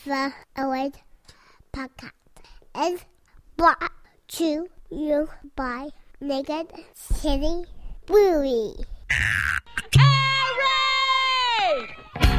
The Always Podcast is brought to you by Naked City Brewery. Hooray!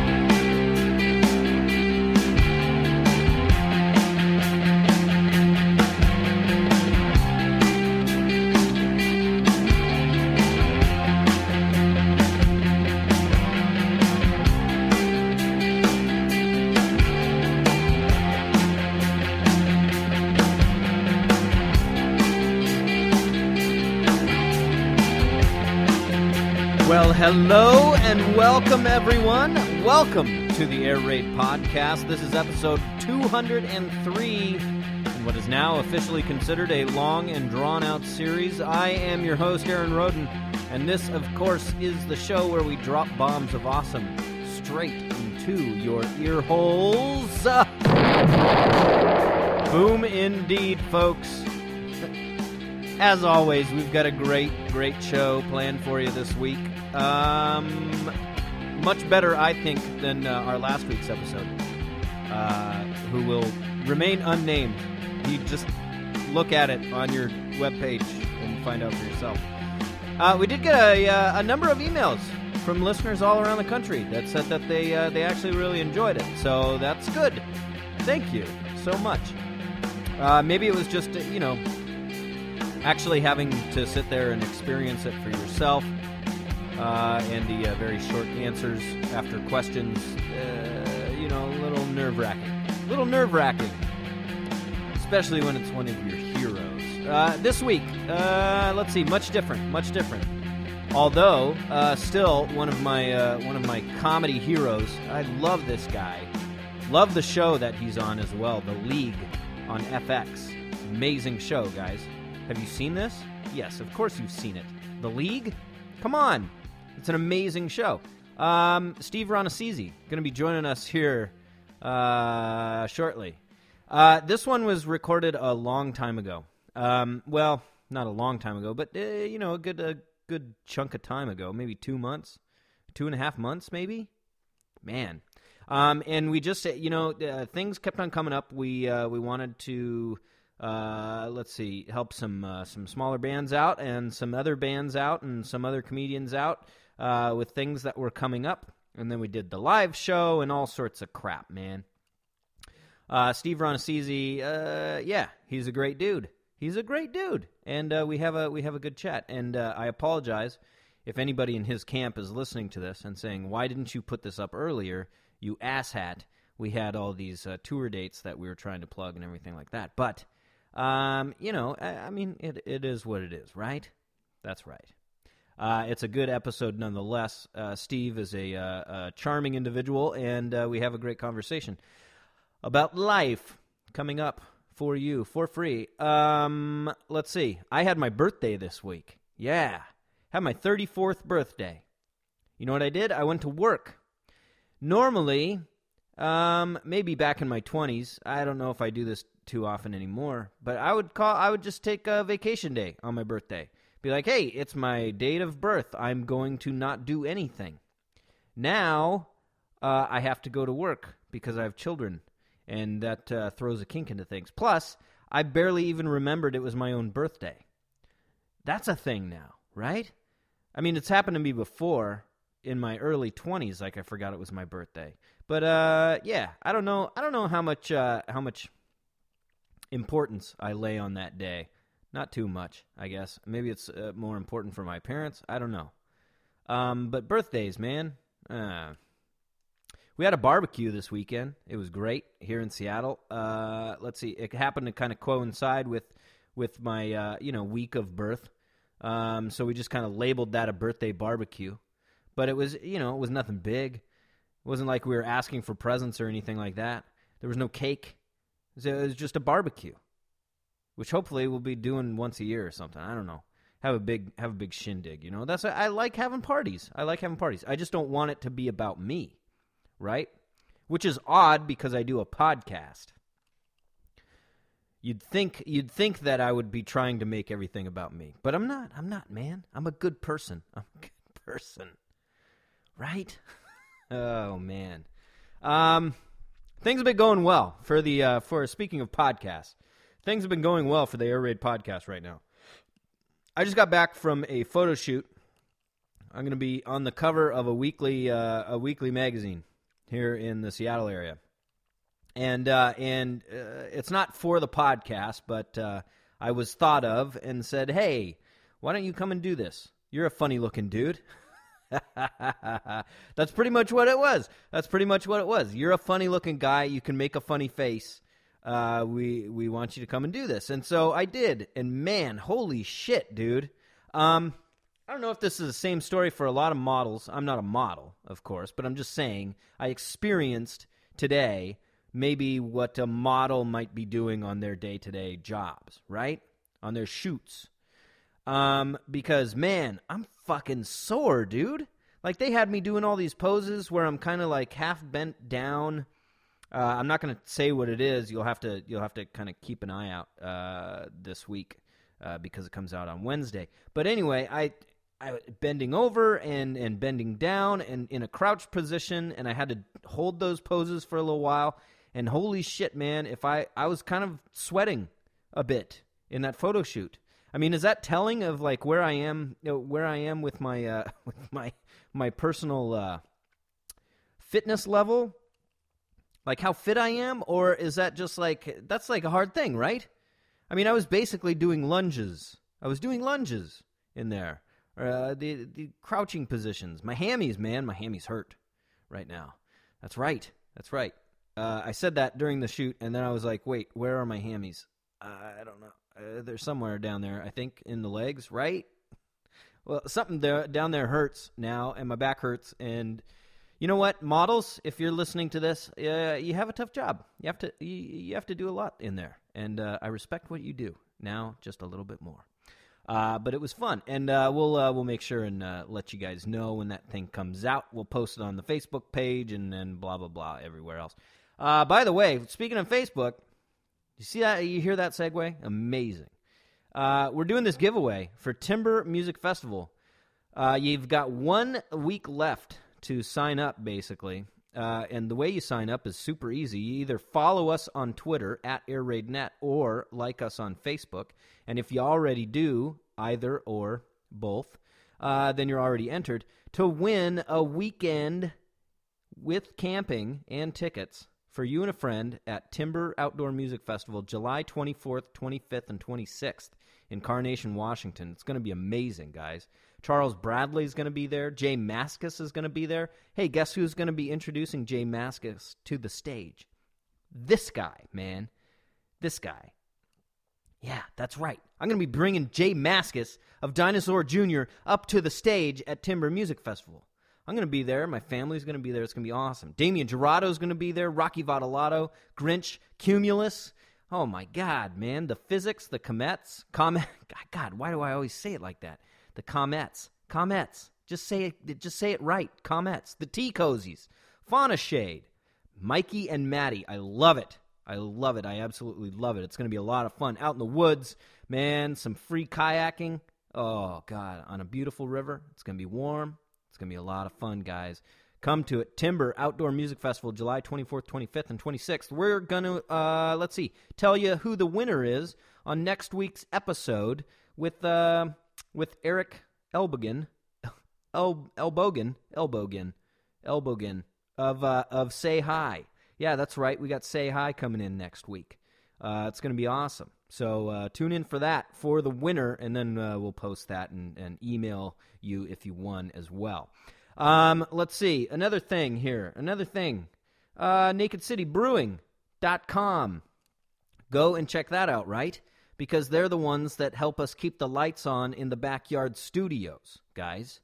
Well, hello and welcome, everyone. Welcome to the Air Raid Podcast. This is episode 203 in what is now officially considered a long and drawn-out series. I am your host, Aaron Roden, and this, of course, is the show where we drop bombs of awesome straight into your ear holes. Boom indeed, folks. As always, we've got a great show planned for you this week. Much better, I think, than our last week's episode, who will remain unnamed. You just look at it on your webpage and find out for yourself. We did get a number of emails from listeners all around the country that said that they actually really enjoyed it. So that's good. Thank you so much. Maybe it was just, actually having to sit there and experience it for yourself, and the very short answers after questions, a little nerve-wracking. Especially when it's one of your heroes. This week, let's see, much different. Although, still one of my comedy heroes. I love this guy. Love the show that he's on as well, The League on FX. Amazing show, guys. Have you seen this? Yes, of course you've seen it. The League? Come on. It's an amazing show. Steve Ronacisi going to be joining us here shortly. This one was recorded a long time ago. Well, not a long time ago, but, a good chunk of time ago. Maybe 2 months. 2.5 months, maybe? Man. And we just, things kept on coming up. We wanted to... help some smaller bands out and some other bands out and some other comedians out with things that were coming up. And then we did the live show and all sorts of crap, man. Steve Ronacisi, he's a great dude. And we have a good chat. And I apologize if anybody in his camp is listening to this and saying, why didn't you put this up earlier, you asshat? We had all these tour dates that we were trying to plug and everything like that. But... it is what it is, right? That's right. It's a good episode nonetheless. Steve is a charming individual, and we have a great conversation about life coming up for you for free. Let's see. I had my birthday this week. Yeah. Had my 34th birthday. You know what I did? I went to work. Normally, maybe back in my 20s, I don't know if I do this too often anymore, but I would just take a vacation day on my birthday. Be like, hey, it's my date of birth. I'm going to not do anything. Now, I have to go to work because I have children, and that throws a kink into things. Plus, I barely even remembered it was my own birthday. That's a thing now, right? I mean, it's happened to me before in my early 20s, like I forgot it was my birthday. But, I don't know how much importance I lay on that day. Not too much, I guess. Maybe it's more important for my parents. I don't know. But birthdays, man. We had a barbecue this weekend. It was great here in Seattle. Let's see. It happened to kind of coincide with my week of birth. So we just kind of labeled that a birthday barbecue. But it was nothing big. It wasn't like we were asking for presents or anything like that. There was no cake. It was just a barbecue, which hopefully we'll be doing once a year or something. I don't know. Have a big shindig, That's I like having parties. I just don't want it to be about me, right? Which is odd because I do a podcast. You'd think that I would be trying to make everything about me, but I'm not. I'm not, man. I'm a good person. Right? Oh man. Things have been going well for speaking of podcasts. Things have been going well for the Air Raid podcast right now. I just got back from a photo shoot. I'm going to be on the cover of a weekly magazine here in the Seattle area, and it's not for the podcast, but I was thought of and said, "Hey, why don't you come and do this? You're a funny looking dude." That's pretty much what it was. You're a funny looking guy. You can make a funny face. We want you to come and do this. And so I did. And man, holy shit, dude. I don't know if this is the same story for a lot of models. I'm not a model, of course, but I'm just saying I experienced today maybe what a model might be doing on their day-to-day jobs, right? On their shoots. Because, man, I'm fucking sore, dude. Like, they had me doing all these poses where I'm kind of like half bent down. I'm not going to say what it is. You'll have to kind of keep an eye out this week because it comes out on Wednesday. But anyway, I bending over and bending down and in a crouch position, and I had to hold those poses for a little while. And holy shit, man, if I was kind of sweating a bit in that photo shoot. I mean, is that telling of like where I am with my my personal fitness level? Like how fit I am, or is that just like that's like a hard thing, right? I mean, I was basically doing lunges. I was doing lunges in there. The crouching positions. My hammies, man, my hammies hurt right now. That's right. I said that during the shoot, and then I was like, wait, where are my hammies? I don't know. They're somewhere down there, I think, in the legs, right? Well, something down there hurts now, and my back hurts. And you know what, models? If you're listening to this, you have a tough job. You have to do a lot in there, and I respect what you do. Now, just a little bit more. But it was fun, and we'll make sure and let you guys know when that thing comes out. We'll post it on the Facebook page, and then blah blah blah everywhere else. By the way, speaking of Facebook. You see that? You hear that segue? Amazing. We're doing this giveaway for Timber Music Festival. You've got 1 week left to sign up, basically. And the way you sign up is super easy. You either follow us on Twitter at AirRaidNet or like us on Facebook. And if you already do either or both, then you're already entered to win a weekend with camping and tickets for you and a friend at Timber Outdoor Music Festival, July 24th, 25th, and 26th in Carnation, Washington. It's going to be amazing, guys. Charles Bradley's going to be there. Jay Mascis is going to be there. Hey, guess who's going to be introducing Jay Mascis to the stage? This guy, man. This guy. Yeah, that's right. I'm going to be bringing Jay Mascis of Dinosaur Jr. up to the stage at Timber Music Festival. I'm going to be there. My family's going to be there. It's going to be awesome. Damian Gerardo's going to be there. Rocky Votolato, Grinch, Cumulus. Oh, my God, man. The Physics, the Comets. God, why do I always say it like that? The Comets. Just say it right. Comets. The T-Cozies. Fauna Shade. Mikey and Maddie. I love it. I absolutely love it. It's going to be a lot of fun. Out in the woods, man. Some free kayaking. Oh, God. On a beautiful river. It's going to be warm. It's going to be a lot of fun, guys. Come to it. Timber Outdoor Music Festival, July 24th, 25th, and 26th. We're going to, tell you who the winner is on next week's episode with Eric Elbogen of Say Hi. Yeah, that's right. We got Say Hi coming in next week. It's going to be awesome. So tune in for that for the winner, and then we'll post that and email you if you won as well. Let's see. Another thing. NakedCityBrewing.com. Go and check that out, right? Because they're the ones that help us keep the lights on in the backyard studios, guys.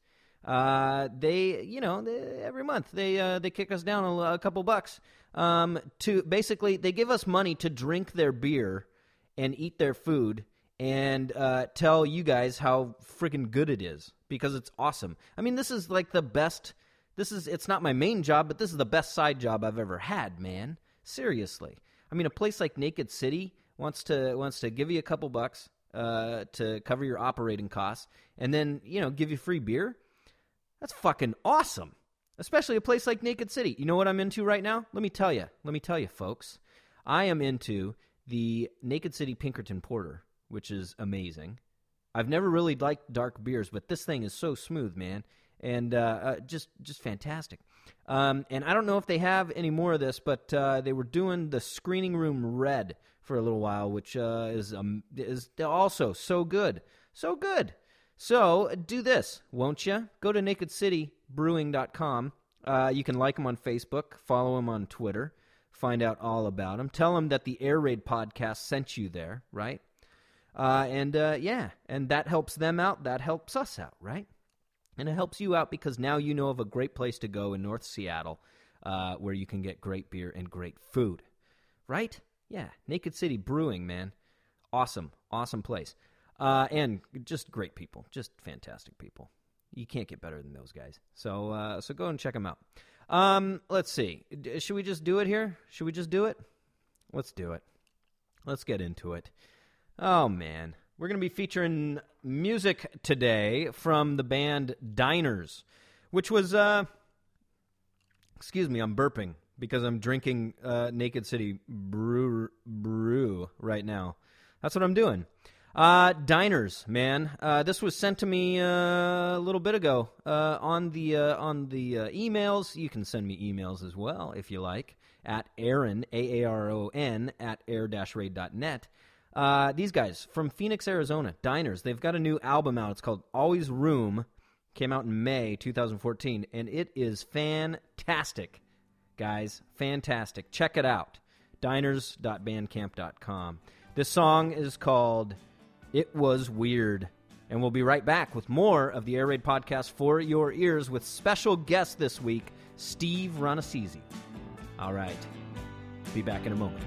Every month they kick us down a couple bucks. To basically, they give us money to drink their beer and eat their food and tell you guys how freaking good it is because it's awesome. I mean, this is like the best. It's not my main job, but this is the best side job I've ever had, man. Seriously. I mean, a place like Naked City wants to give you a couple bucks to cover your operating costs and then, give you free beer. That's fucking awesome. especially a place like Naked City. You know what I'm into right now? Let me tell you, folks. I am into the Naked City Pinkerton Porter, which is amazing. I've never really liked dark beers, but this thing is so smooth, man, and just fantastic. And I don't know if they have any more of this, but they were doing the Screening Room Red for a little while, which is also so good. So good. So do this, won't you? Go to nakedcitybrewing.com. You can like them on Facebook, follow them on Twitter, find out all about them. Tell them that the Air Raid podcast sent you there, right? And that helps them out. That helps us out, right? And it helps you out because now you know of a great place to go in North Seattle where you can get great beer and great food, right? Yeah, Naked City Brewing, man. Awesome place. And just great people, just fantastic people. You can't get better than those guys. So go and check them out. Let's see. Should we just do it here? Should we just do it? Let's do it. Let's get into it. Oh, man. We're going to be featuring music today from the band Diners, which was, excuse me, I'm burping because I'm drinking Naked City brew right now. That's what I'm doing. Diners, man. This was sent to me a little bit ago on the emails. You can send me emails as well if you like at Aaron, Aaron, at air-raid.net. These guys from Phoenix, Arizona, Diners. They've got a new album out. It's called Always Room. Came out in May 2014, and it is fantastic, guys. Fantastic. Check it out. Diners.bandcamp.com. This song is called It Was Weird. And we'll be right back with more of the Air Raid podcast for your ears with special guest this week, Steve Ronasisi. All right. Be back in a moment.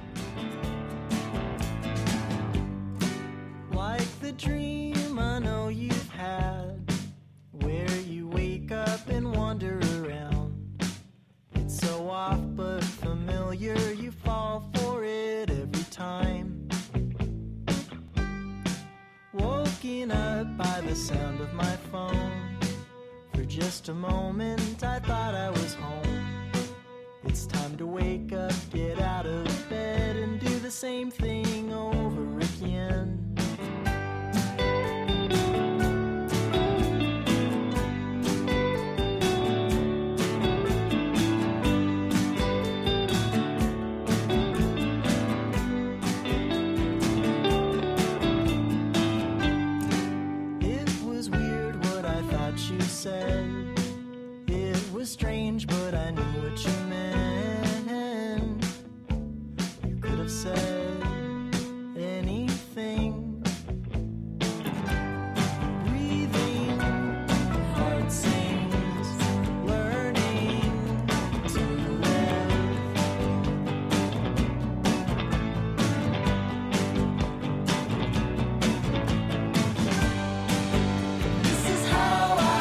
Like the dream I know you've had, where you wake up and wander around. It's so off but familiar, you fall for it every time. Woken up by the sound of my phone. For just a moment I thought I was home. It's time to wake up, get out of bed, and do the same thing over again. It was strange, but I knew what you meant. You could have said anything. Breathing, heart sings, learning to live. This is how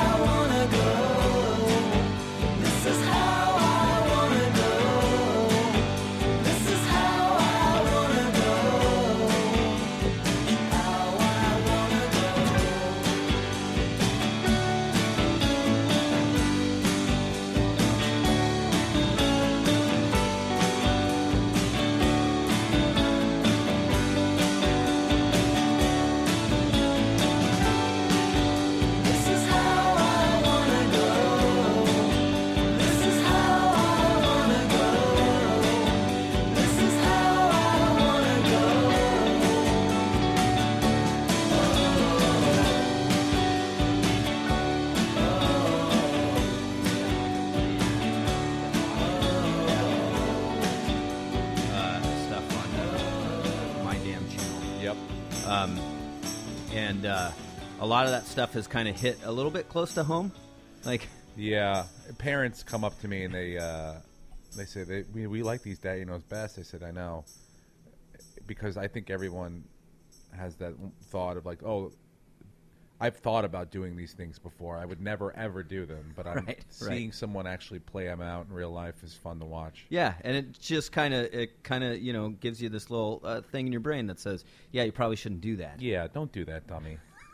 A lot of that stuff has kind of hit a little bit close to home. Like, yeah, parents come up to me and they say we like these Daddy Knows Best. I said, I know, because I think everyone has that thought of like, oh, I've thought about doing these things before. I would never ever do them, but I'm seeing someone actually play them out in real life is fun to watch. Yeah, and it just kind of gives you this little thing in your brain that says, yeah, you probably shouldn't do that. Yeah, don't do that, dummy.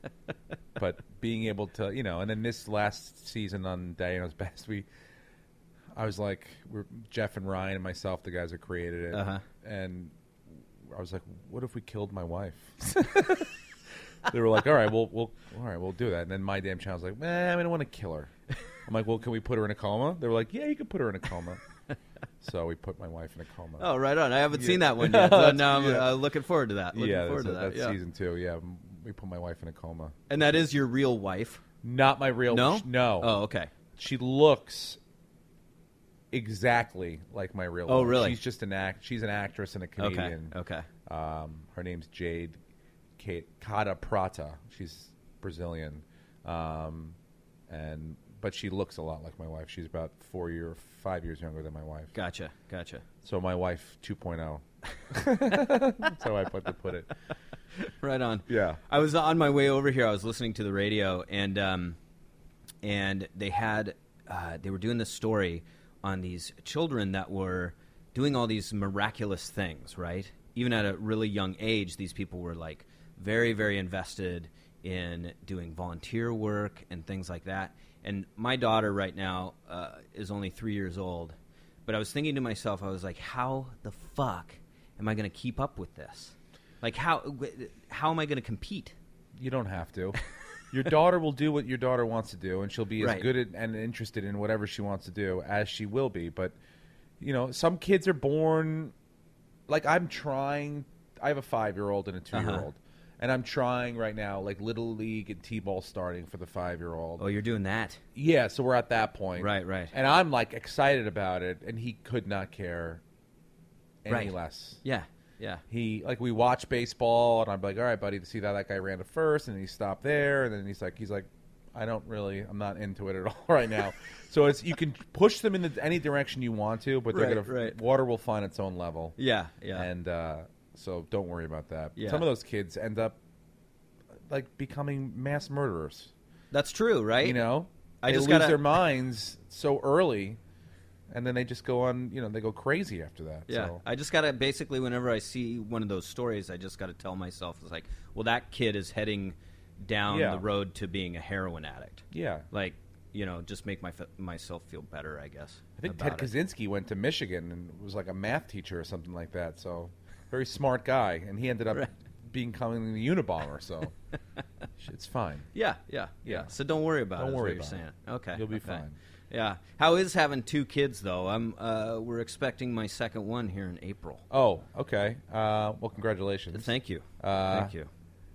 But being able to, and then this last season on Diana Knows Best, I was like, Jeff and Ryan and myself, the guys that created it, and I was like, what if we killed my wife? They were like, all right, we'll do that. And then My Damn Channel's like, I don't want to kill her. I'm like, well, can we put her in a coma? They were like, yeah, you can put her in a coma. So we put my wife in a coma. Oh, right on. I haven't seen that one yet. So now I'm looking forward to that. That's season 2. Yeah, we put my wife in a coma. And that is your real wife? Not my real. No. No. Oh, okay. She looks exactly like my real. Oh, wife. really? She's just She's an actress and a comedian. Okay. Her name's Jade Cata Prata. She's Brazilian, but she looks a lot like my wife. She's about 5 years younger than my wife. Gotcha. So my wife 2.0. That's how I put it. Right on. Yeah. I was on my way over here. I was listening to the radio, and they had they were doing this story on these children that were doing all these miraculous things, right? Even at a really young age, these people were like very, very invested in doing volunteer work and things like that. And my daughter right now is only 3 years old. But I was thinking to myself, I was like, how the fuck am I going to keep up with this? Like, how am I going to compete? You don't have to. Your daughter will do what your daughter wants to do, and she'll be as Right. good and interested in whatever she wants to do as she will be. But, some kids are born... Like, I'm trying... I have a 5-year-old and a 2-year-old. And I'm trying right now, like, Little League and T-ball starting for the 5-year-old. Oh, you're doing that? Yeah, so we're at that point. Right. And I'm, like, excited about it, and he could not care any less. Yeah. We watch baseball, and I'm like, all right, buddy, to see that guy ran to first, and then he stopped there, and then he's like, I'm not into it at all right now. So you can push them in any direction you want to, but water will find its own level. Yeah. And so don't worry about that. Yeah. Some of those kids end up like becoming mass murderers. That's true, right? They lose their minds so early, and then they just go on. They go crazy after that. Yeah, So. I just gotta basically whenever I see one of those stories, I just gotta tell myself, it's like, well, that kid is heading down the road to being a heroin addict. Yeah. Like, just make myself feel better, I guess. I think Ted Kaczynski went to Michigan and was like a math teacher or something like that. So, very smart guy, and he ended up becoming the Unabomber. So, it's fine. Yeah. So don't worry about it. Don't worry is what about you're saying. Okay, You'll be fine. Yeah. How is having 2 kids though? We're expecting my second one here in April. Oh, okay. Well, congratulations. Thank you. Thank you.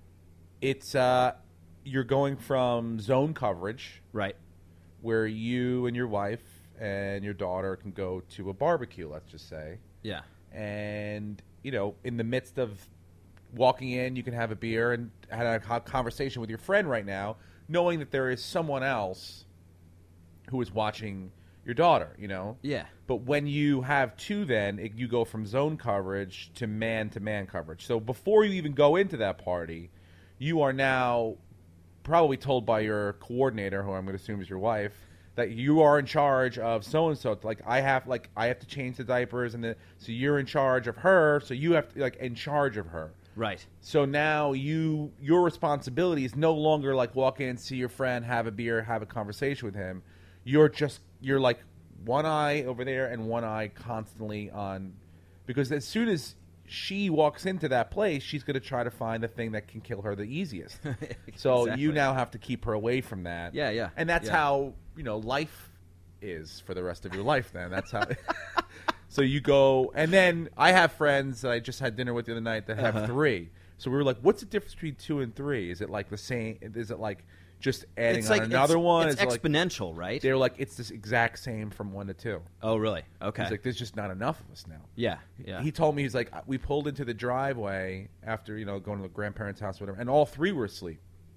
It's you're going from zone coverage, Right. where you and your wife and your daughter can go to a barbecue, let's just say. Yeah. And, in the midst of walking in, you can have a beer and have a conversation with your friend right now, knowing that there is someone else who is watching your daughter, Yeah. But when you have 2 then, you go from zone coverage to man coverage. So before you even go into that party, you are now probably told by your coordinator, who I'm going to assume is your wife, that you are in charge of so-and-so. I have to change the diapers, so you're in charge of her, so you have to, in charge of her. Right. So now your responsibility is no longer walk in, see your friend, have a beer, have a conversation with him. You're like one eye over there and one eye constantly on, because as soon as she walks into that place, she's going to try to find the thing that can kill her the easiest. So you now have to keep her away from that. Yeah. And that's how, life is for the rest of your life then. That's how... So you go... And then I have friends that I just had dinner with the other night that have 3. So we were like, what's the difference between 2 and 3? Is it the same? Is it just adding on another one? It's exponential, right? They're like, it's this exact same from 1 to 2. Oh, really? Okay. He's like, there's just not enough of us now. Yeah. He told me, he's like, we pulled into the driveway after, going to the grandparents' house, whatever, and all 3 were asleep.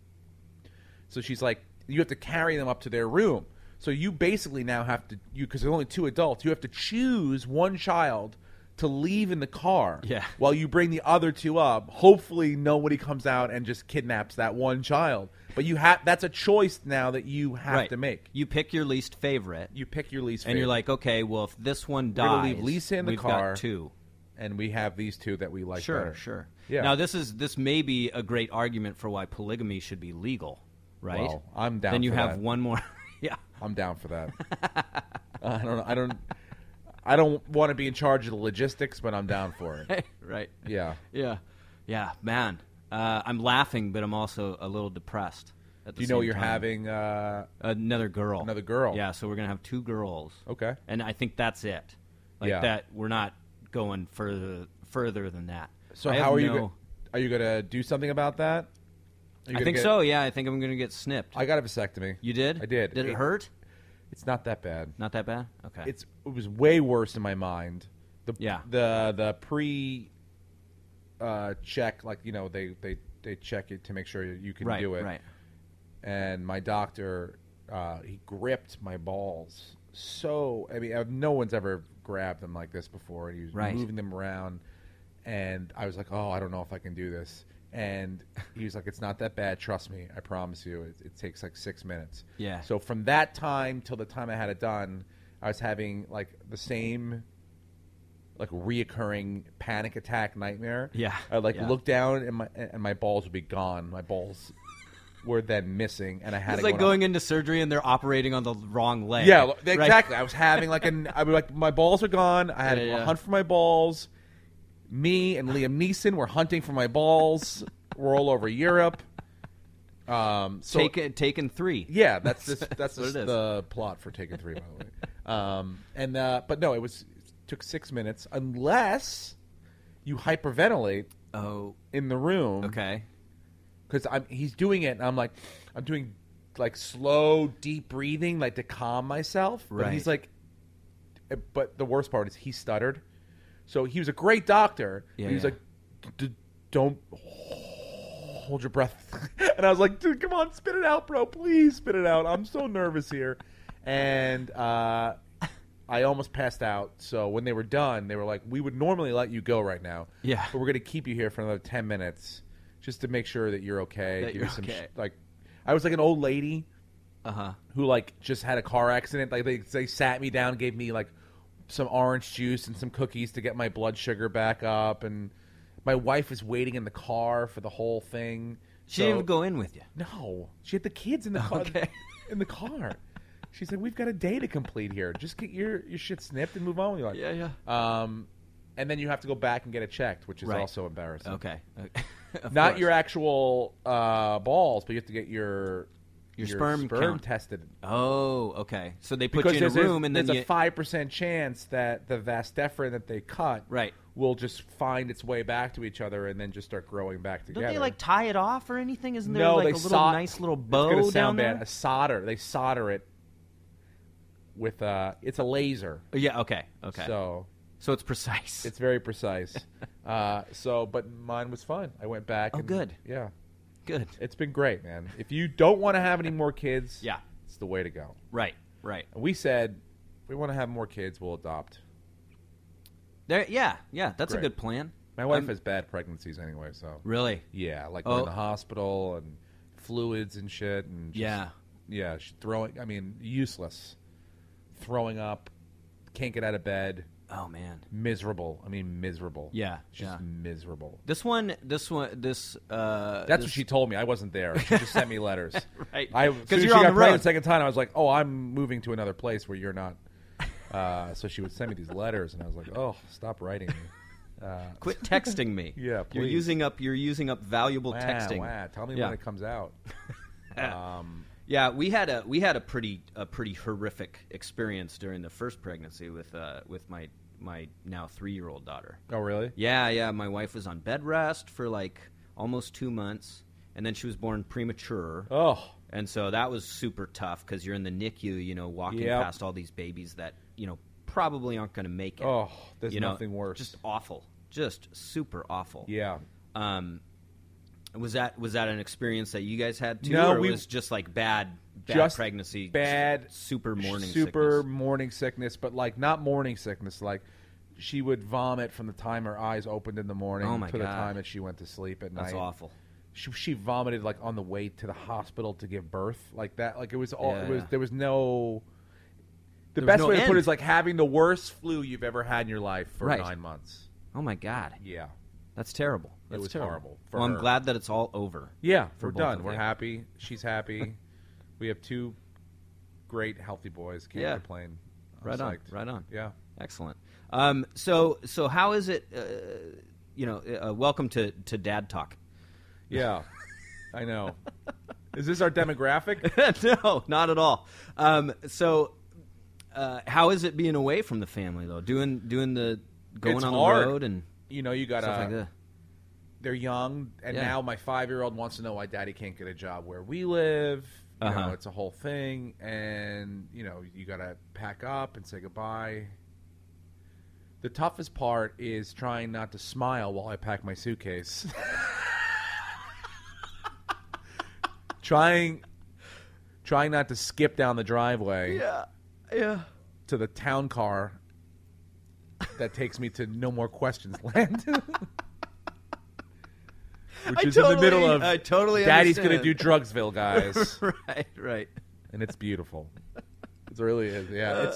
So she's like, you have to carry them up to their room. So you basically now have to, because there's only 2 adults, you have to choose one child to leave in the car while you bring the other 2 up. Hopefully nobody comes out and just kidnaps that one child. But that's a choice now that you have to make. You pick your least favorite. You pick your least favorite. And you're like, okay, well, if this one dies, we're going to leave Lisa in the car. We've got 2. and we have these two that we like Sure, better. sure. Yeah. Now this may be a great argument for why polygamy should be legal, right? Well, I'm down. Then you for have that. one more. Yeah. I'm down for that. I don't want to be in charge of the logistics, but I'm down for it. Right. Yeah. Yeah, man. I'm laughing, but I'm also a little depressed. At the Do you know same you're time. having? Another girl. Another girl. Yeah, so we're gonna have 2 girls. Okay. And I think that's it. Like Yeah. that, we're not going further than that. So I how have are you? no- Are you gonna do something about that? Are you I gonna think get- so. Yeah, I think I'm gonna get snipped. I got a vasectomy. You did? I did. Did it hurt? It's not that bad. Not that bad. Okay. It was way worse in my mind. The pre check, like they check it to make sure you can do it. Right. And my doctor, he gripped my balls. So no one's ever grabbed them like this before. And he was Right. moving them around, and I was like, "Oh, I don't know if I can do this." And he was like, "It's not that bad. Trust me. I promise you. It takes like 6 minutes." Yeah. So from that time till the time I had it done, I was having like the same like reoccurring panic attack nightmare. Yeah. I Yeah. look down and my balls would be gone. My balls were then missing, and I had It's to like go going into surgery and they're operating on the wrong leg. Yeah, right? exactly. I was having I was like, my balls are gone. I had Yeah. to hunt for my balls. Me and Liam Neeson were hunting for my balls. We're all over Europe. So Taken 3. yeah, that's what it is. the plot for Taken 3, by the way. But no, it took 6 minutes unless you hyperventilate Oh, in the room. okay. Because he's doing it, and I'm doing like slow, deep breathing, like to calm myself. But he's Right. like, but the worst part is he stuttered. So he was a great doctor. Yeah, but he was yeah. like, don't hold your breath. And I was like, dude, come on, spit it out, bro. Please spit it out. I'm so nervous here. And I almost passed out. So when they were done, they were like, we would normally let you go right now. Yeah. But we're going to keep you here for another 10 minutes just to make sure that you're okay. That Give you're you some okay. I was like an old lady Uh-huh. who like just had a car accident. Like they sat me down, gave me like some orange juice and some cookies to get my blood sugar back up, and my wife was waiting in the car for the whole thing. She didn't even go in with you. No, she had the kids in the car. Okay. In the car. She said, "We've got a day to complete here. Just get your shit snipped and move on with your life." Yeah. And then you have to go back and get it checked, which is Right. also embarrassing. Okay. Of Not course. your actual balls, but you have to get your sperm count. tested. Oh, okay. So they put Because you in a room and then there's you... a 5% chance that the vas deferens that they cut Right. will just find its way back to each other and then just start growing back together. Don't they like tie it off or anything? Isn't there no, like they a little nice little It's bow gonna down sound there? bad. A solder. They solder it with it's a laser. Yeah. Okay. Okay. So it's precise. it's very precise. But mine was fun. I went back. Oh, and, good. Yeah, Good. it's been great, man. If you don't want to have any more kids, Yeah. it's the way to go. Right. Right. And we said we want to have more kids. We'll adopt. There. Yeah. Yeah. That's Great. a good plan. My wife has bad pregnancies anyway, so Really. yeah, like Oh. we're in the hospital and fluids and shit, and just, Yeah. she's throwing. I mean, useless, throwing up, can't get out of bed, Oh man. miserable. I mean, miserable. Yeah. she's Yeah. miserable. This. That's what she told me. I wasn't there. She just sent me letters. Right. As 'Cause soon as you're she on got the pregnant road. the second time, I was like, "Oh, I'm moving to another place where you're not." So she would send me these letters, and I was like, "Oh, stop writing me." Quit texting me. Yeah, You're please. using up valuable Wow, texting. wow. Tell me Yeah. when it comes out. Yeah, we had a pretty horrific experience during the first pregnancy with my now 3-year-old daughter. Oh, really? Yeah. My wife was on bed rest for like almost 2 months, and then she was born premature. Oh, And so that was super tough because you're in the NICU, walking Yep. past all these babies that probably aren't going to make it. oh, there's You know, nothing worse. Just awful, just super awful. yeah. Was that an experience that you guys had too, No, or we- was just like bad Just pregnancy, bad, super morning super sickness? morning sickness, but like not morning sickness. Like she would vomit from the time her eyes opened in the morning Oh, my to the God. time that she went to sleep at That's night. awful. She vomited like on the way to the hospital to give birth, like that. Like it was all. It was Yeah. there was no. The There was best no way to put end. it is like having the worst flu you've ever had in your life for Right. 9 months. Oh my God. Yeah. That's terrible. That's was terrible. horrible for Well, I'm her. glad that it's all over. Yeah, For we're both done. of We're you. happy. She's happy. We have 2 great, healthy boys. Can't Yeah. complain. I'm Right on. psyched. Right on. Yeah. Excellent. So how is it? Welcome to Dad Talk. Yeah. I know. Is this our demographic? No, not at all. How is it being away from the family though? Doing the going It's on hard. the road and You know, you got stuff like to. that. They're young, and Yeah. now my 5-year-old wants to know why Daddy can't get a job where we live. You know, Uh-huh. it's a whole thing, and you know, you got to pack up and say goodbye. The toughest part is trying not to smile while I pack my suitcase. trying not to skip down the driveway Yeah. to the town car that takes me to No More Questions Land. Which is in the middle of I totally Daddy's going to understand. do Drugsville, guys. right. And it's beautiful. It really is. Yeah.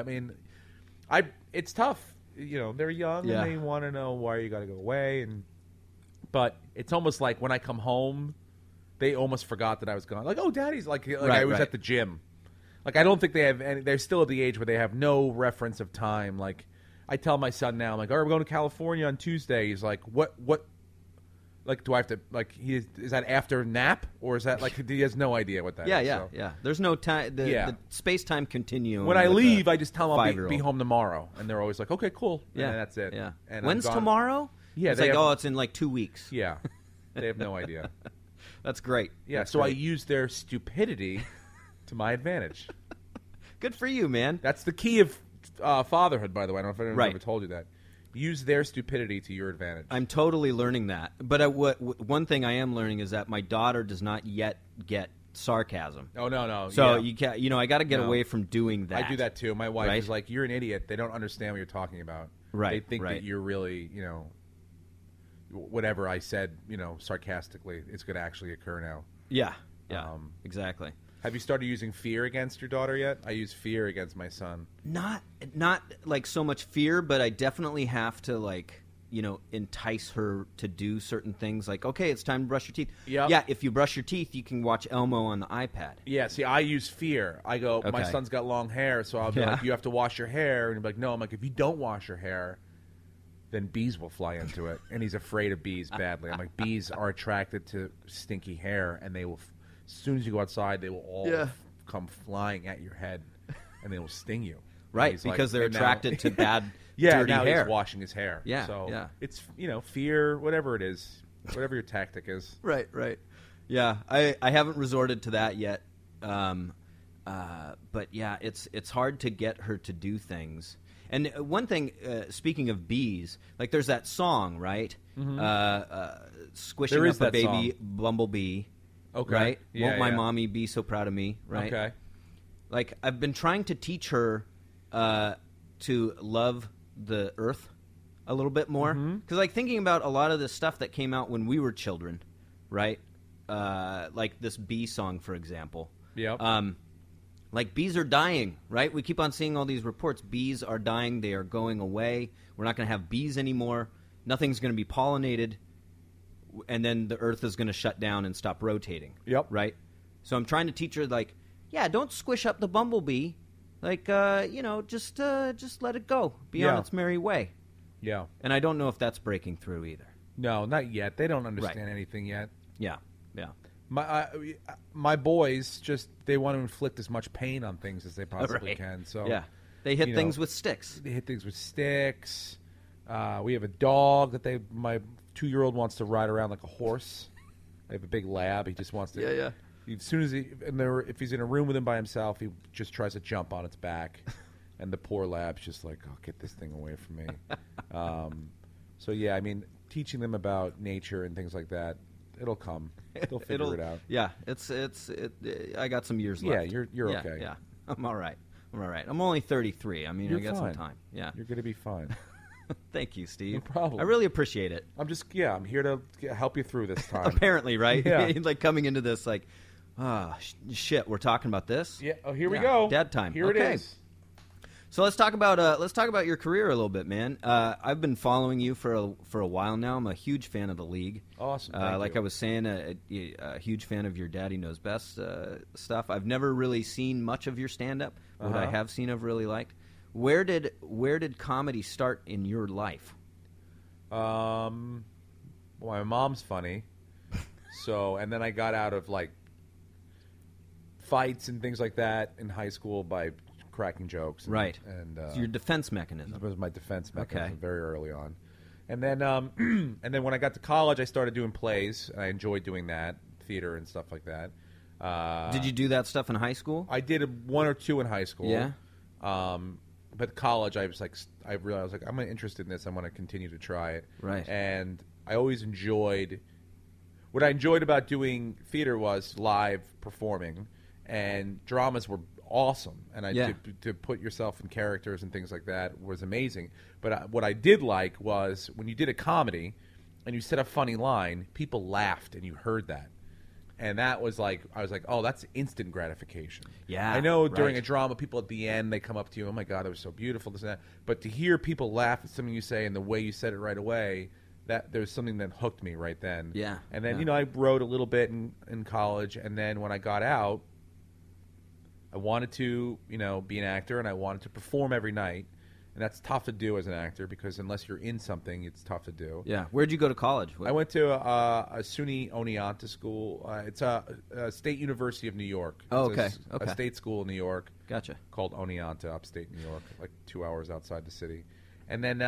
It's tough. You know, they're young Yeah. and they want to know why you got to go away. But it's almost like when I come home, they almost forgot that I was gone. Like, oh, Daddy's like I was right. at the gym. Like, I don't think they have any. They're still at the age where they have no reference of time. Like, I tell my son now, I'm like, all right, we're going to California on Tuesday. He's like, what? Like, do I have to, like, is that after nap? Or is that, like, he has no idea what that is. Yeah. So. There's no time. Yeah. The space-time continuum. When I with leave, a I just tell them I'll 5-year-old. be home tomorrow. And they're always like, okay, cool. Yeah, And that's it. Yeah. And When's I'm gone. tomorrow? Yeah, It's they like, have- it's in like 2 weeks. Yeah. They have no idea. That's great. Yeah, That's so I great. use their stupidity to my advantage. Good for you, man. That's the key of fatherhood, by the way. I don't know if anyone's Right. ever told you that. Use their stupidity to your advantage. I'm totally learning that. But one thing I am learning is that my daughter does not yet get sarcasm. Oh, no. So yeah. you can't. I got to get No. away from doing that. I do that too. My wife Right? is like, "You're an idiot. They don't understand what you're talking about. Right, They think right. that you're really, whatever I said, sarcastically, it's going to actually occur now." Yeah. Um, Exactly. Have you started using fear against your daughter yet? I use fear against my son. Not like so much fear, but I definitely have to entice her to do certain things. Like, okay, it's time to brush your teeth. Yep. Yeah. If you brush your teeth, you can watch Elmo on the iPad. Yeah, see, I use fear. I go, my Okay. son's got long hair, so I'll be Yeah. like, you have to wash your hair. And he'll be like, no. I'm like, if you don't wash your hair, then bees will fly into it. And he's afraid of bees badly. I'm like, bees are attracted to stinky hair, and they will, as soon as you go outside, they will all come flying at your head, and they will sting you. And Right, he's like- because they're and now- attracted to bad, Yeah, dirty now hair. he's washing his hair. Yeah, so yeah. it's fear, whatever it is, whatever your tactic is. Right. Yeah, I haven't resorted to that yet. But yeah, it's hard to get her to do things. And one thing, speaking of bees, like there's that song, right? Squishing There is up a that baby song. bumblebee. Okay. Right? Yeah, Won't my yeah. mommy be so proud of me? Right. Okay. Like I've been trying to teach her to love the earth a little bit more, because like thinking about a lot of the stuff that came out when we were children, right? Like this bee song, for example. Yep. Like bees are dying, right? We keep on seeing all these reports. Bees are dying. They are going away. We're not going to have bees anymore. Nothing's going to be pollinated. And then the earth is going to shut down and stop rotating. Yep. Right? So I'm trying to teach her, like, yeah, don't squish up the bumblebee. Like, just let it go. Be on Yeah. its merry way. Yeah. And I don't know if that's breaking through either. No, not yet. They don't understand Right. anything yet. Yeah. My boys they want to inflict as much pain on things as they possibly Right. can. So Yeah. They hit you things know, with sticks. They hit things with sticks. We have a dog that my 2-year-old wants to ride around like a horse. I have a big lab. He just wants to. Yeah. As soon as if he's in a room with him by himself, he just tries to jump on its back, and the poor lab's just like, "Oh, get this thing away from me." So yeah, I mean, teaching them about nature and things like that, it'll come. They'll figure it out. Yeah, I got some years Yeah, left. you're okay. Yeah, I'm all right. I'm only 33. I mean, You're I got fine. some time. Yeah. You're gonna be fine. Thank you, Steve. No problem. I really appreciate it. I'm here to help you through this time. Apparently, right? Yeah. Like coming into this, like, shit, we're talking about this? Yeah. Oh, here we Yeah, go. Dad time. Here Okay. it is. So let's talk about your career a little bit, man. I've been following you for a while now. I'm a huge fan of the league. Awesome. Like I was saying, a huge fan of your Daddy Knows Best stuff. I've never really seen much of your stand-up. What I have seen, I've really liked. Where did comedy start in your life? Well, my mom's funny, and then I got out of like fights and things like that in high school by cracking jokes. Right. And It's your defense mechanism. that was my defense mechanism Okay. very early on. And then and then when I got to college, I started doing plays, and I enjoyed doing that, theater and stuff like that. Did you do that stuff in high school? I did 1 or 2 in high school. Yeah. But college, I realized like I'm interested in this. I'm going to continue to try it. Right. And I always enjoyed what I enjoyed about doing theater was live performing, and dramas were awesome. And to put yourself in characters and things like that was amazing. But what I did like was when you did a comedy and you said a funny line, people laughed and you heard that. And that was like, I was like, oh, that's instant gratification. Yeah, I know during right. a drama, people at the end, they come up to you, oh my God, that was so beautiful, this and that. But to hear people laugh at something you say and the way you said it right away, that there's something that hooked me right then. Yeah. And then, Yeah. I wrote a little bit in college. And then when I got out, I wanted to, be an actor, and I wanted to perform every night. And that's tough to do as an actor because unless you're in something, it's tough to do. Yeah. Where'd you go to college? I went to a SUNY Oneonta school. It's a State University of New York. Oh, It's okay. a state school in New York Gotcha. called Oneonta, upstate New York, like 2 hours outside the city. And then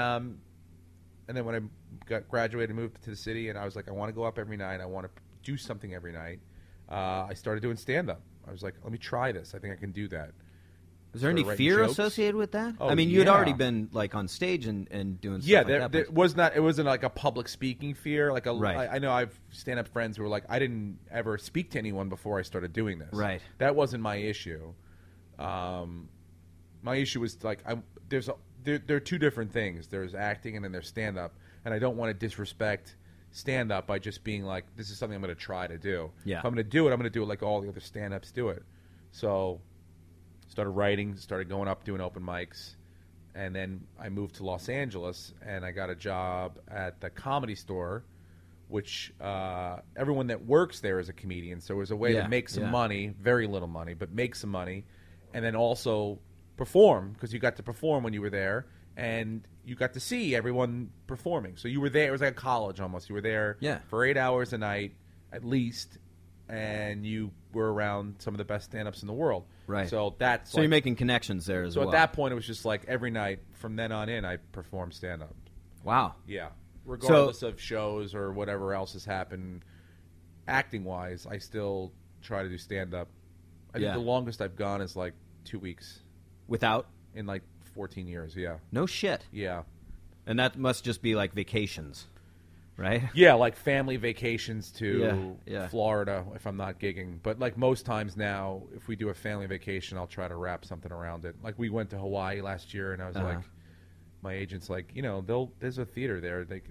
when I graduated, moved to the city, and I was like, I want to go up every night. I want to do something every night. I started doing stand-up. I was like, let me try this. I think I can do that. Was there any Started fear writing jokes. associated with that? Oh, I mean, you had yeah. already been like on stage and doing stuff Yeah, like there that. but- was not. It wasn't like a public speaking fear. Like Right. I know I've stand-up friends who were like, I didn't ever speak to anyone before I started doing this. Right. That wasn't my issue. My issue was like there are two different things. There's acting and then there's stand-up, and I don't want to disrespect stand-up by just being like, this is something I'm going to try to do. Yeah. If I'm going to do it, I'm going to do it like all the other stand-ups do it. So started writing, started going up doing open mics, and then I moved to Los Angeles, and I got a job at the Comedy Store, which everyone that works there is a comedian, so it was a way Yeah, to make some yeah. money, very little money, but make some money, and then also perform, because you got to perform when you were there, and you got to see everyone performing. So you were there, it was like a college almost. You were there Yeah. for 8 hours a night, at least, and you were around some of the best stand-ups in the world. Right. So that's so you're making connections there as so well. at that point, it was just like every night from then on in, I performed stand-up. Wow. Yeah. Regardless of shows or whatever else has happened, acting-wise, I still try to do stand-up. I Yeah. think the longest I've gone is like 2 weeks Without? in like 14 years. Yeah. No shit. Yeah. And that must just be like vacations, right? Yeah, like family vacations to Yeah. Florida if I'm not gigging. But like most times now, if we do a family vacation, I'll try to wrap something around it. Like we went to Hawaii last year, and I was like, my agent's like, there's a theater there. They,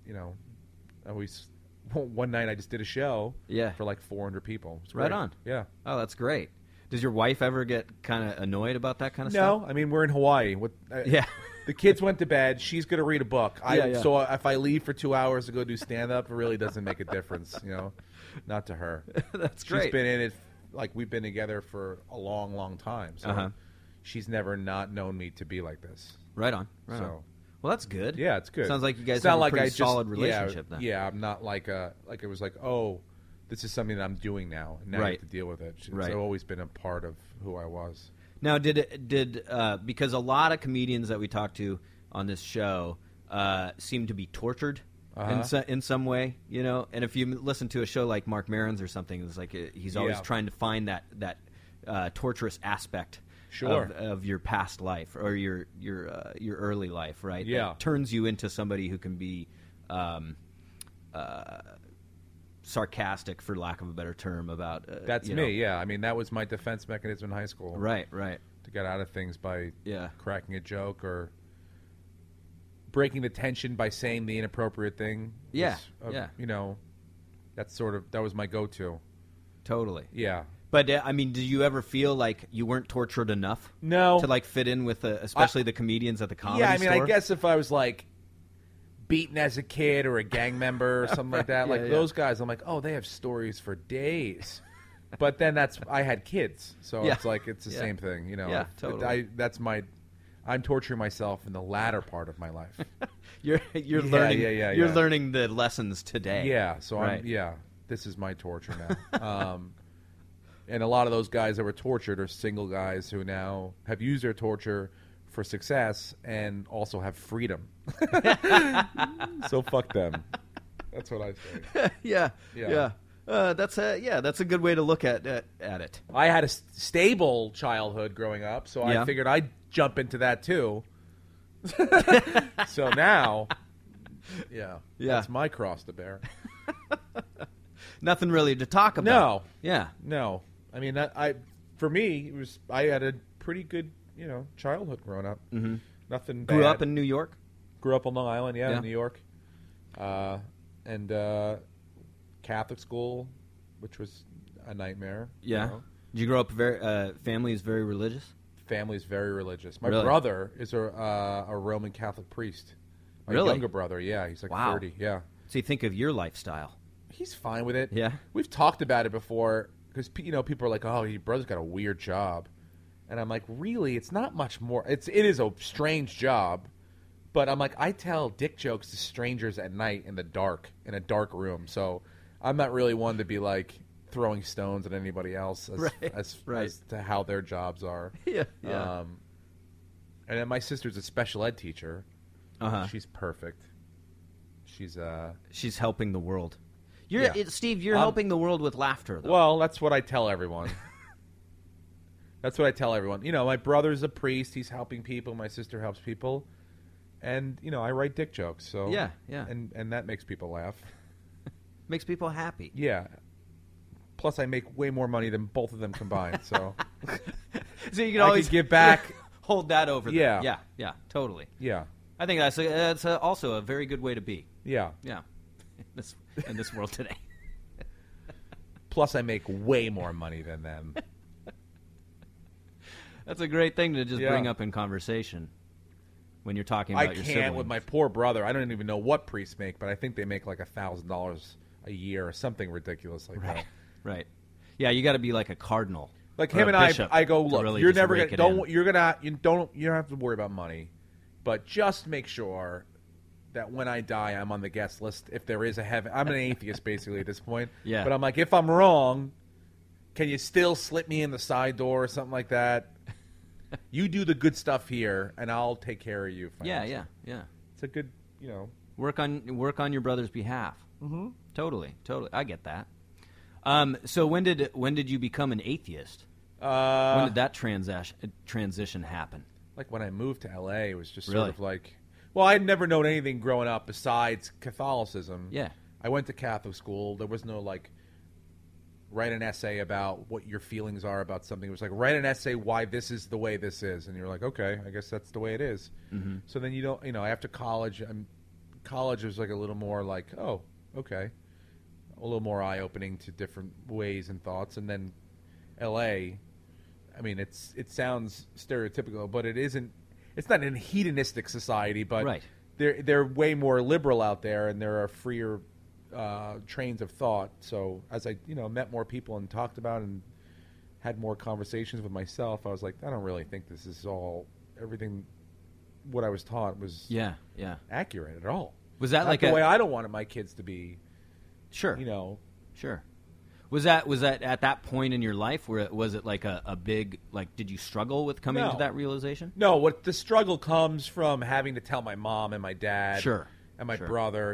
always. One night I just did a show. Yeah. For like 400 people. It's Right great. on. Yeah. Oh, that's great. Does your wife ever get kind of annoyed about that kind of stuff? No, I mean we're in Hawaii. Yeah. The kids went to bed. She's going to read a book. Yeah. So if I leave for 2 hours to go do stand-up, it really doesn't make a difference, Not to her. That's She's great. been in it, like we've been together for a long, long time. So she's never not known me to be like this. Right on. Right on. So Well, that's good. yeah, it's good. Sounds like you guys It's have not a like pretty I just, solid relationship then. Yeah, I'm not like it was like, oh, this is something that I'm doing now, and now you Right. have to deal with it. It's Right. always been a part of who I was. Now, because a lot of comedians that we talk to on this show seem to be tortured in some way, And if you listen to a show like Mark Maron's or something, it's like he's always Yeah. trying to find that torturous aspect Sure. of your past life or your early life, right? Yeah. That turns you into somebody who can be sarcastic, for lack of a better term, about That's me. Yeah, I mean that was my defense mechanism in high school. Right. To get out of things by Yeah. cracking a joke or breaking the tension by saying the inappropriate thing. Yeah, was, yeah. That was my go-to. Totally. Yeah. But I mean, did you ever feel like you weren't tortured enough? No. To like fit in with, especially the comedians at the comedy Yeah, I mean, store? I guess if I was like beaten as a kid or a gang member or something like that, like Yeah, yeah. those guys, I'm like, oh, they have stories for days. But then I had kids, so Yeah. it's like it's the Yeah. same thing, you know. Yeah, totally. I'm torturing myself in the latter part of my life. You're learning. yeah. You're learning the lessons today. Yeah, so Right. this is my torture now. And a lot of those guys that were tortured are single guys who now have used their torture for success and also have freedom. So fuck them. That's what I say. yeah. Yeah. That's a good way to look at it. I had a stable childhood growing up, so Yeah. I figured I'd jump into that too. So now, Yeah. that's my cross to bear. Nothing really to talk about. No. Yeah. No, I mean for me, I had a pretty good, childhood growing up. Mm-hmm. Nothing bad. Grew up in New York. Grew up on Long Island, Yeah. in New York, and Catholic school, which was a nightmare. Yeah. Did you grow up family is very religious? Family's very religious. My Really? brother is a Roman Catholic priest. My Really? younger brother, yeah, he's like Wow. 30. Yeah, So you think of your lifestyle. he's fine with it. Yeah. We've talked about it before because people are like, "Oh, your brother's got a weird job," and I'm like, "Really? It's not much more. It is a strange job." But I'm like, I tell dick jokes to strangers at night in the dark, in a dark room. So I'm not really one to be like throwing stones at anybody else as to how their jobs are. Yeah. And then my sister's a special ed teacher. Uh-huh. She's perfect. She's helping the world. Yeah. Steve, you're helping the world with laughter, though. Well, that's what I tell everyone. My brother's a priest. He's helping people. My sister helps people. And, I write dick jokes. So Yeah. And that makes people laugh. Makes people happy. Yeah. Plus, I make way more money than both of them combined. So So you can I always could give back. hold that over there. Yeah. Yeah, totally. Yeah. I think that's also a very good way to be. Yeah. Yeah. In this world today. Plus, I make way more money than them. That's a great thing to just Yeah. bring up in conversation when you're talking about I your can't siblings. with my poor brother. I don't even know what priests make, but I think they make like $1,000 a year or something ridiculous like that. Right. Yeah, you got to be like a cardinal. Like or him a and bishop I go, to look, really you're just never rake gonna it in. you don't have to worry about money, but just make sure that when I die, I'm on the guest list. If there is a heaven, I'm an atheist basically at this point. Yeah. But I'm like, if I'm wrong, can you still slip me in the side door or something like that? You do the good stuff here, and I'll take care of you. Yeah. It's a good, Work on your brother's behalf. Mm-hmm. Totally. I get that. So when did you become an atheist? When did that transition happen? Like when I moved to LA, it was just Really? sort of like, well, I'd never known anything growing up besides Catholicism. Yeah. I went to Catholic school. There was no like, write an essay about what your feelings are about something. It was like, write an essay why this is the way this is. And you're like, okay, I guess that's the way it is. Mm-hmm. So then you don't, after college, college was like a little more like, oh, okay. A little more eye-opening to different ways and thoughts. And then LA, I mean, it sounds stereotypical, but it isn't. It's not a hedonistic society, but Right. they're way more liberal out there, and there are freer trains of thought. So as I met more people and talked about and had more conversations with myself, I was like, I don't really think this is all everything. What I was taught was Yeah. accurate at all. Was that Not like the a way I don't want my kids to be? Sure. Sure. Was that at that point in your life where was it like a big did you struggle with coming No. to that realization? No, what the struggle comes from having to tell my mom and my dad, Sure. and my Sure. brother,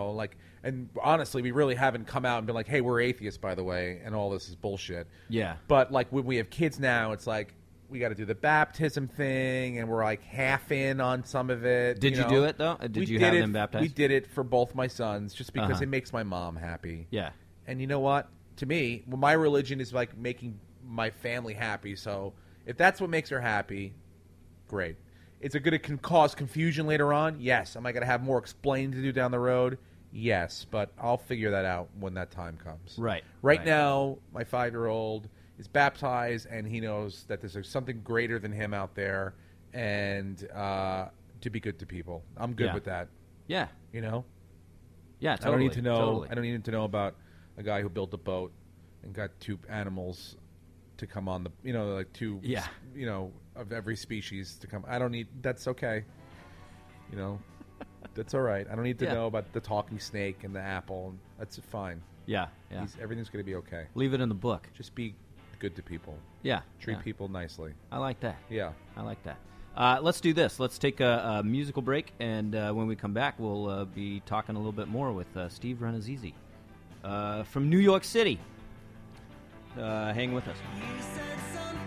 and honestly, we really haven't come out and been like, "Hey, we're atheists, by the way," and all this is bullshit. Yeah. But like when we have kids now, it's like we got to do the baptism thing, and we're like half in on some of it. Did you do it though? Did you have them baptized? We did it for both my sons, just because Uh-huh. it makes my mom happy. Yeah. And you know what? To me, my religion is like making my family happy. So if that's what makes her happy, great. Is it going to cause confusion later on? Yes. Am I going to have more explaining to do down the road? Yes. But I'll figure that out when that time comes. Right. Right now, my 5-year-old, is baptized and he knows that there's something greater than him out there, and to be good to people. I'm good with that. Yeah. You know. Yeah. Totally. I don't need to know. Totally. I don't need to know about a guy who built a boat and got 2 animals to come on the. You know, like 2. Yeah. You know, of every species to come. I don't need. That's okay. You know, that's all right. I don't need to know about the talking snake and the apple. That's fine. Yeah. Yeah. Everything's going to be okay. Leave it in the book. Just be good to people. Yeah. Treat people nicely. I like that. Yeah. I like that. Let's do this. Let's take a musical break, and when we come back, we'll be talking a little bit more with Steve Renazizi from New York City. Hang with us. You said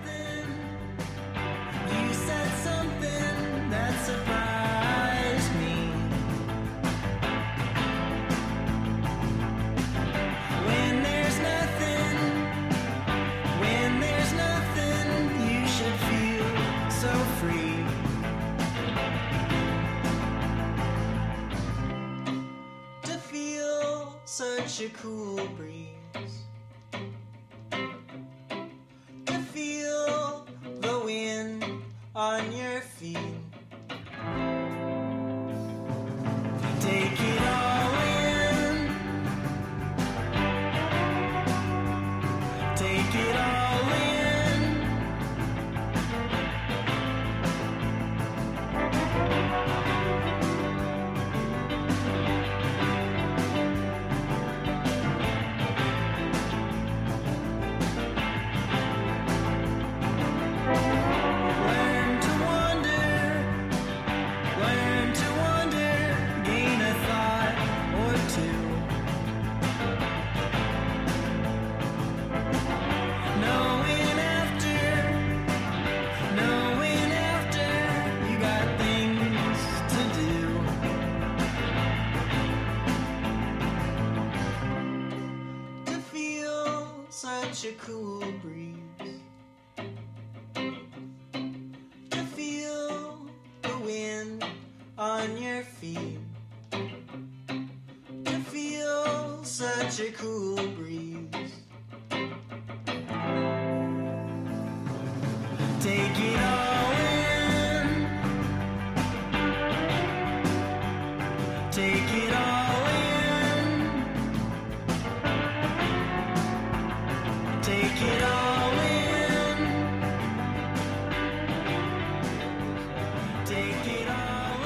something that surprised me. When there's nothing, you should feel so free. To feel such a cool breeze. To feel the wind on your feet. Take it all in. Take it all in. Learn to wonder, gain a thought or two. Knowing after, you got things to do. To feel such a cool breeze. To feel the wind on your feet. To feel such a cool breeze. Take it all in. Take it all in. Take it all in. Take it all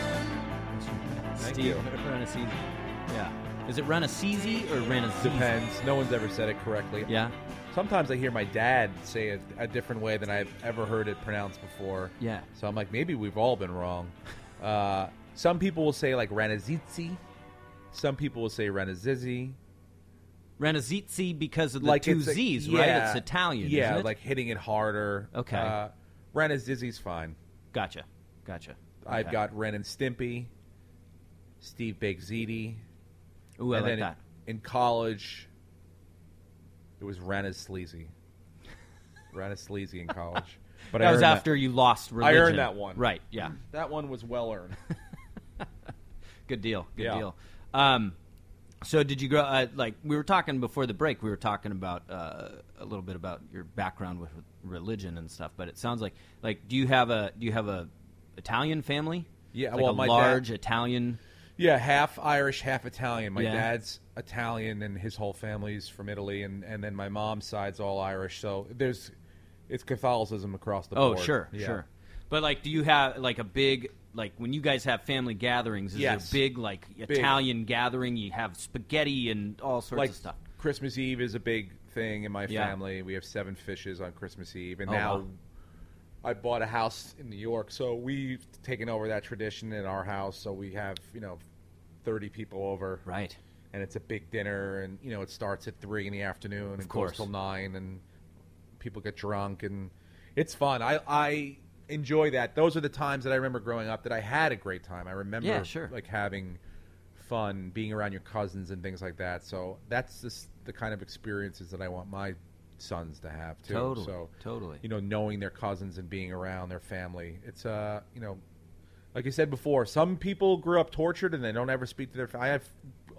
in. Steve Renazizi. Yeah. Is it Renazizi or Renazizi? Depends. No one's ever said it correctly. Yeah. Sometimes I hear my dad say it a different way than I've ever heard it pronounced before. Yeah. So I'm like, maybe we've all been wrong. Some people will say like Renazizi. Some people will say Renazizi. Renazizi because of the Like 2 it's a- Z's, right? yeah. It's Italian, Yeah, isn't it? like hitting it harder. Okay. Renazizi's fine. Gotcha. I've Okay. got Ren and Stimpy, Steve Baked Ziti. Ooh, I and like then that. in college, it was Ren as Sleazy. Ren as Sleazy in college. But That I was earned after you lost religion. I earned that one. Right, yeah. That one was well earned. Good deal. Good Yeah. deal. So did you grow like we were talking before the break? We were talking about a little bit about your background with religion and stuff. But it sounds like do you have a Italian family? Yeah, Like well, a my large dad, Italian. yeah, half Irish, half Italian. My Yeah. dad's Italian, and his whole family's from Italy, and then my mom's side's all Irish. So it's Catholicism across the Oh, board. sure, Yeah. sure. But do you have a big when you guys have family gatherings? Is Yes. there a big Italian gathering? You have spaghetti and all sorts Like of stuff. Christmas Eve is a big thing in my Yeah. family. We have 7 fishes on Christmas Eve, and Oh, now wow. I bought a house in New York, so we've taken over that tradition in our house. So we have 30 people over, Right. and it's a big dinner, and it starts at 3 in the afternoon and course. goes till 9, and people get drunk, and it's fun. I enjoy that. Those are the times that I remember growing up that I had a great time. I remember Yeah, sure. like having fun, being around your cousins and things like that. So that's just the kind of experiences that I want my sons to have too. Totally, So totally. knowing their cousins and being around their family. It's like I said before, some people grew up tortured and they don't ever speak to their. I have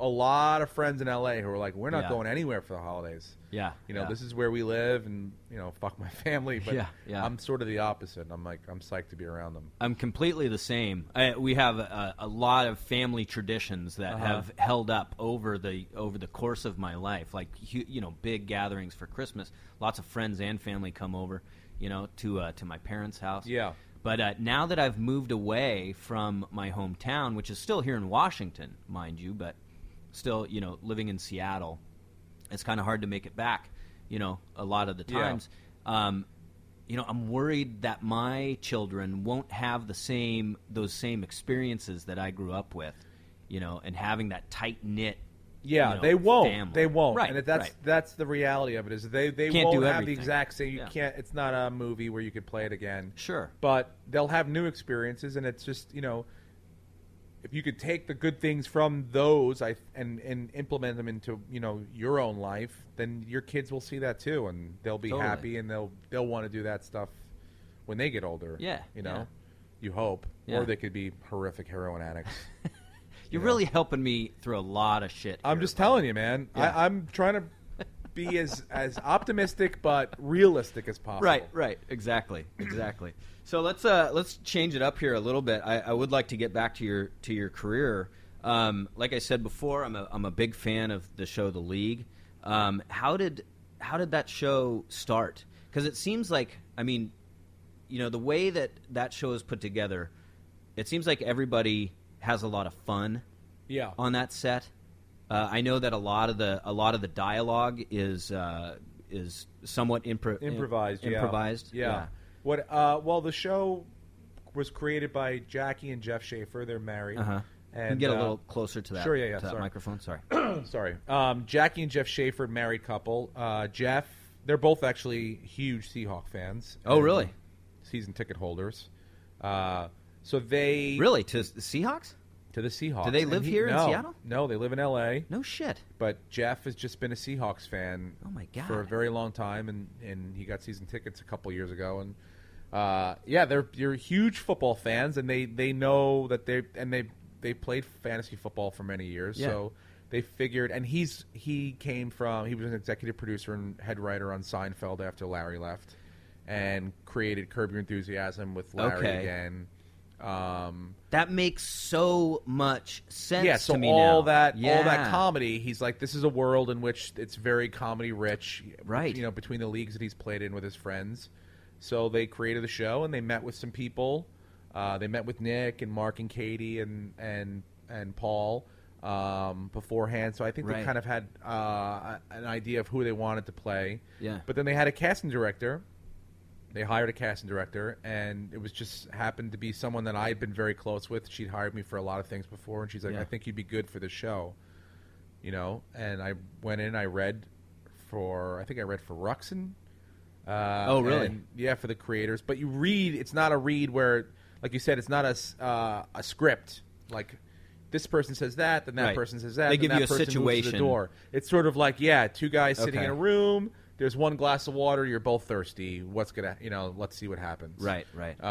a lot of friends in LA who are like, we're not Yeah. going anywhere for the holidays. Yeah. You know, yeah. this is where we live, and fuck my family. But Yeah. I'm sort of the opposite. I'm psyched to be around them. I'm completely the same. We have a lot of family traditions that have held up over the course of my life, like big gatherings for Christmas. Lots of friends and family come over, to my parents' house. Yeah. But now that I've moved away from my hometown, which is still here in Washington, mind you, but still, living in Seattle, it's kind of hard to make it back, a lot of the times. I'm worried that my children won't have those same experiences that I grew up with, and having that tight-knit Yeah, they won't. family. They won't. Right, And right. that's the reality of it. Is they Can't won't do have the everything. exact same. You Yeah. can't. It's not a movie where you could play it again. Sure. But they'll have new experiences, and it's just if you could take the good things from those and implement them into your own life, then your kids will see that too, and they'll be Totally. happy, and they'll want to do that stuff when they get older. Yeah, yeah. You hope, Yeah. or they could be horrific heroin addicts. You're really helping me through a lot of shit. I'm here, just buddy. telling you, man. Yeah. I'm trying to be as optimistic but realistic as possible. Right, exactly. So let's change it up here a little bit. I would like to get back to your career. Like I said before, I'm a big fan of the show The League. How did that show start? Because it seems like, the way that show is put together, it seems like everybody has a lot of fun Yeah. on that set. I know that a lot of the dialogue is somewhat Improvised. Yeah. What? Well, the show was created by Jackie and Jeff Schaefer. They're married. Uh-huh. And Can you get a little closer to that? Sure, yeah, to that sorry. microphone. Sorry. Sorry. Jackie and Jeff Schaefer, married couple. Jeff, they're both actually huge Seahawk fans. Oh, and really? Season ticket holders. So they Really? To the Seahawks? to the Seahawks. Do they And live here in no, Seattle? No, they live in L.A. No shit. But Jeff has just been a Seahawks fan. Oh my god. For a very long time, and he got season tickets a couple years ago, and they're huge football fans, and they know that they played fantasy football for many years, Yeah. so they figured, and he was an executive producer and head writer on Seinfeld after Larry left, and created Curb Your Enthusiasm with Larry Okay. again. That makes so much sense Yeah, so to me all now. that Yeah. comedy, he's like, this is a world in which it's very comedy rich, Right. between the leagues that he's played in with his friends. So they created the show, and they met with some people. They met with Nick and Mark and Katie and Paul beforehand. So I think they Right. kind of had an idea of who they wanted to play. Yeah. But then they had a casting director. They hired a casting director, and it was just happened to be someone that I had been very close with. She'd hired me for a lot of things before, and she's like, Yeah. I think you'd be good for this show. And I went in, I read for Ruxin. Oh, really? And, yeah, for the creators. But you read, it's not a read where, like you said, it's not a script. Like, this person says that, then that Right. person says that, They then give that you a person moves to situation. the door. It's sort of like, two guys sitting Okay. in a room. There's one glass of water. You're both thirsty. What's gonna, let's see what happens. Right.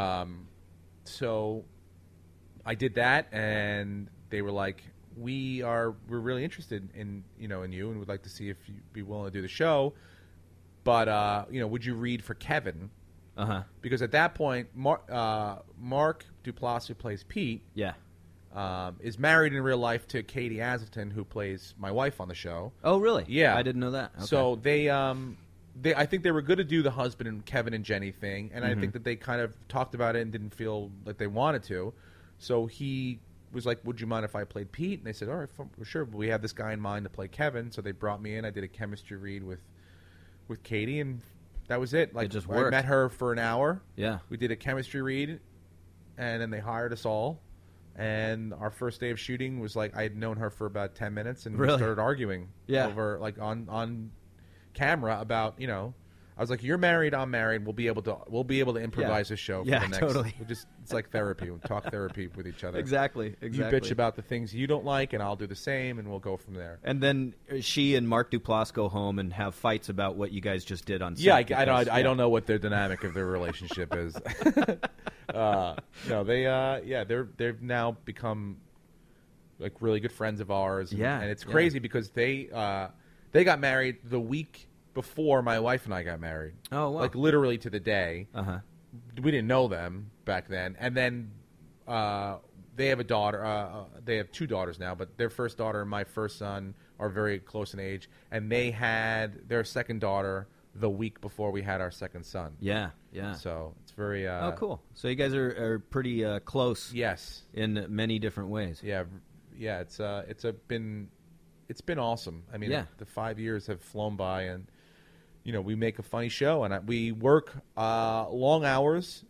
So I did that, and they were like, we're really interested in you, and would like to see if you'd be willing to do the show. But would you read for Kevin? Uh-huh. Because at that point, Mark Duplass, who plays Pete, Yeah. is married in real life to Katie Aselton, who plays my wife on the show. Oh, really? Yeah. I didn't know that. Okay. So they I think they were good to do the husband and Kevin and Jenny thing, and I Mm-hmm. think that they kind of talked about it and didn't feel like they wanted to. So he was like, "Would you mind if I played Pete?" And they said, "All right, sure." We have this guy in mind to play Kevin, so they brought me in. I did a chemistry read with Katie, and that was it. Like, just I worked. met her for an hour. Yeah. We did a chemistry read, and then they hired us all. And our first day of shooting was like, I had known her for about 10 minutes, and Really? we started arguing Yeah. over, like, on camera about, I was like, "You're married, I'm married. We'll be able to improvise a show for Yeah, the next." totally. It's like therapy. We talk therapy with each other. Exactly. You bitch about the things you don't like, and I'll do the same, and we'll go from there. And then she and Mark Duplass go home and have fights about what you guys just did on set. Yeah, I because- don't know what their dynamic of their relationship is. No, they've now become like really good friends of ours. Yeah, and it's yeah. crazy because they got married the week before my wife and I got married. Oh, wow. Like literally to the day. Uh-huh. We didn't know them back then, and then they have a daughter. They have 2 daughters now, but their first daughter and my first son are very close in age, and they had their second daughter the week before we had our second son. Yeah, yeah. So it's very. Oh, cool. So you guys are pretty close. Yes. In many different ways. Yeah. It's been awesome. I mean, Yeah. the 5 years have flown by, and we make a funny show, and we work long hours,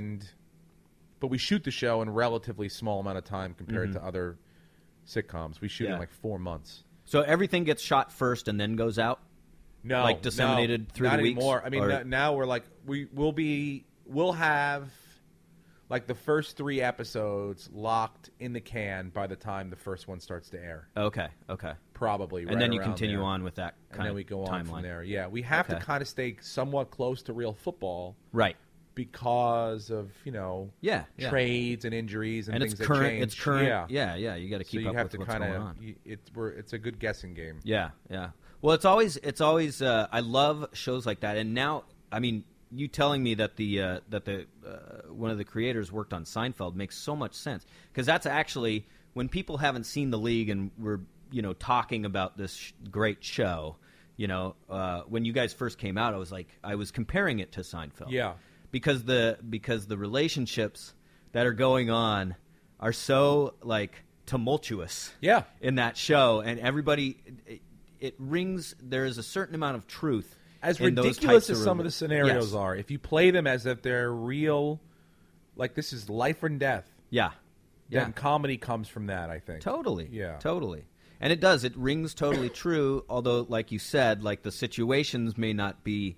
but we shoot the show in a relatively small amount of time compared to other sitcoms. We shoot in like 4 months. So everything gets shot first and then goes out? No, like disseminated through not the weeks? anymore. I mean, or... now we're like we'll have like the first 3 episodes locked in the can by the time the first one starts to air. Okay. Probably. And then you around continue there. on with that kind and then of we go on from timeline. there. Yeah, we have to kind of stay somewhat close to real football, right? Because of trades and injuries and things it's current. that change. It's current. Yeah. You got to keep up with what's going on. It's a good guessing game. Yeah. Well, it's always. I love shows like that. And now, I mean, you telling me that the one of the creators worked on Seinfeld makes so much sense, because that's actually when people haven't seen The League and we're talking about this great show. When you guys first came out, I was comparing it to Seinfeld. Yeah. Because the relationships that are going on are so like tumultuous. Yeah. In that show, and everybody, it rings. There is a certain amount of truth. As in those ridiculous types as of some of the scenarios yes. are, if you play them as if they're real, like this is life and death. Yeah. Then comedy comes from that, I think. Totally. Yeah. Totally. And it does. It rings totally true. Although, like you said, like the situations may not be